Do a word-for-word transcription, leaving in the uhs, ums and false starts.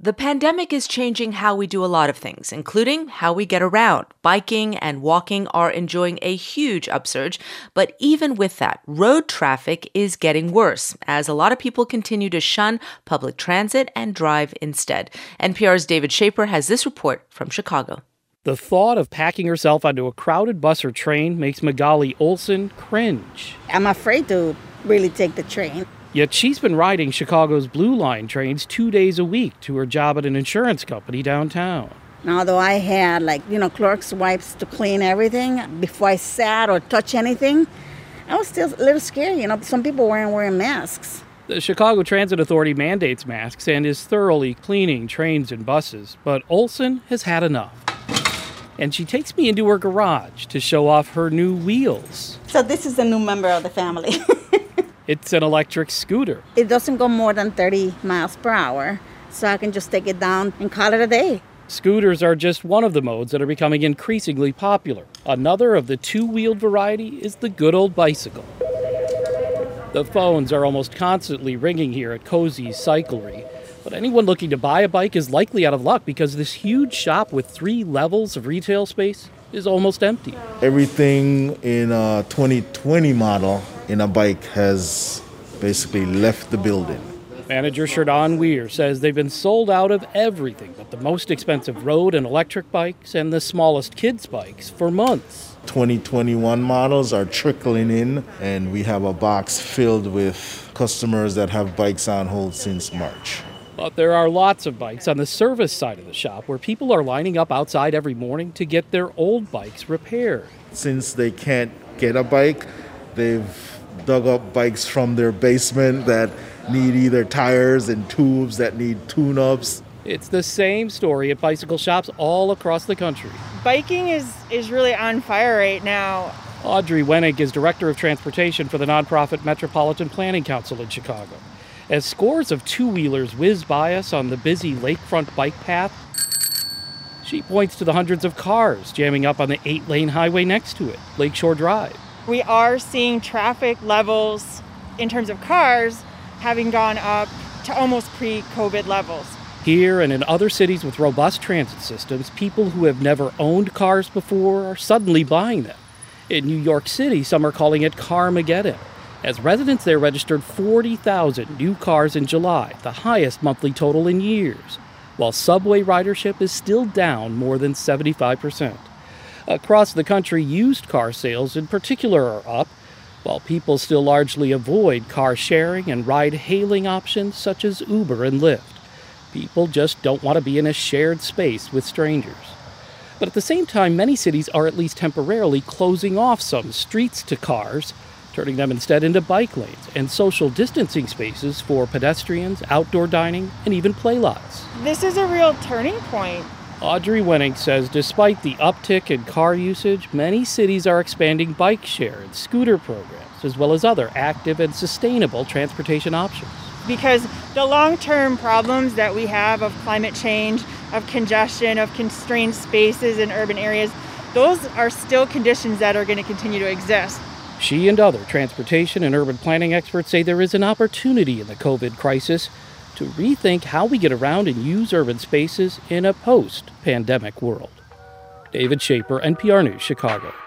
The pandemic is changing how we do a lot of things, including how we get around. Biking and walking are enjoying a huge upsurge, but even with that, road traffic is getting worse as a lot of people continue to shun public transit and drive instead. N P R's David Schaper has this report from Chicago. The thought of packing herself onto a crowded bus or train makes Magali Olson cringe. I'm afraid to really take the train. Yet she's been riding Chicago's Blue Line trains two days a week to her job at an insurance company downtown. And although I had, like, you know, Clorox wipes to clean everything before I sat or touch anything, I was still a little scared. You know, some people weren't wearing masks. The Chicago Transit Authority mandates masks and is thoroughly cleaning trains and buses, but Olson has had enough. And she takes me into her garage to show off her new wheels. So this is a new member of the family. It's an electric scooter. It doesn't go more than thirty miles per hour, so I can just take it down and call it a day. Scooters are just one of the modes that are becoming increasingly popular. Another of the two-wheeled variety is the good old bicycle. The phones are almost constantly ringing here at Cozy's Cyclery, but anyone looking to buy a bike is likely out of luck because this huge shop with three levels of retail space is almost empty. Everything in a twenty twenty model in a bike has basically left the building. Manager Sherdon Weir says they've been sold out of everything but the most expensive road and electric bikes and the smallest kids' bikes for months. twenty twenty-one models are trickling in, and we have a box filled with customers that have bikes on hold since March. But there are lots of bikes on the service side of the shop where people are lining up outside every morning to get their old bikes repaired. Since they can't get a bike, they've dug up bikes from their basement that need either tires and tubes that need tune-ups. It's the same story at bicycle shops all across the country. Biking is, is really on fire right now. Audrey Wenig is Director of Transportation for the nonprofit Metropolitan Planning Council in Chicago. As scores of two-wheelers whiz by us on the busy lakefront bike path, she points to the hundreds of cars jamming up on the eight-lane highway next to it, Lakeshore Drive. We are seeing traffic levels in terms of cars having gone up to almost pre-COVID levels. Here and in other cities with robust transit systems, people who have never owned cars before are suddenly buying them. In New York City, some are calling it Carmageddon, as residents there registered forty thousand new cars in July, the highest monthly total in years, while subway ridership is still down more than seventy-five percent. Across the country, used car sales in particular are up, while people still largely avoid car sharing and ride-hailing options such as Uber and Lyft. People just don't want to be in a shared space with strangers. But at the same time, many cities are at least temporarily closing off some streets to cars, turning them instead into bike lanes and social distancing spaces for pedestrians, outdoor dining, and even playlots. This is a real turning point. Audrey Wenig says despite the uptick in car usage, many cities are expanding bike share and scooter programs, as well as other active and sustainable transportation options. Because the long-term problems that we have of climate change, of congestion, of constrained spaces in urban areas, those are still conditions that are going to continue to exist. She and other transportation and urban planning experts say there is an opportunity in the COVID crisis to rethink how we get around and use urban spaces in a post-pandemic world. David Schaper, N P R News, Chicago.